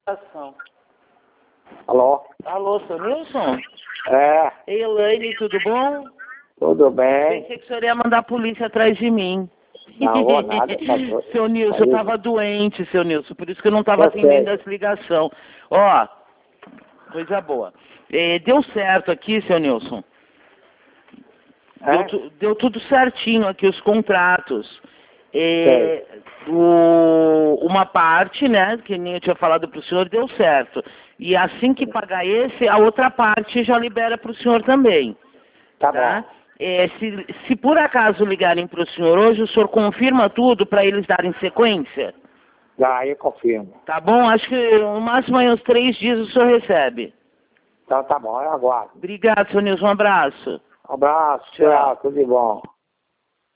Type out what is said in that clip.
Ação. Alô? Alô, seu Nilson? É, Ei, Elaine, tudo bom? tudo bem? Pensei que o senhor ia mandar a polícia atrás de mim. Não vou nada. Seu Nilson, eu tava doente, seu Nilson, por isso que eu não tava Eu atendendo sei. as ligações. Ó, coisa boa. Deu certo aqui, seu Nilson. É? Deu tudo certinho aqui, os contratos. Sei. Uma parte, né, que nem eu tinha falado para o senhor, deu certo. E assim que pagar esse, a outra parte já libera para o senhor também. Tá Tá? bom. Se por acaso ligarem para o senhor hoje, o senhor confirma tudo para eles darem sequência? Já, eu confirmo. Tá bom? Acho que no máximo aí uns 3 dias o senhor recebe. Então tá bom, eu aguardo. Obrigado, seu Nilson. Um abraço. Um abraço, Tchau. tchau, tudo de bom.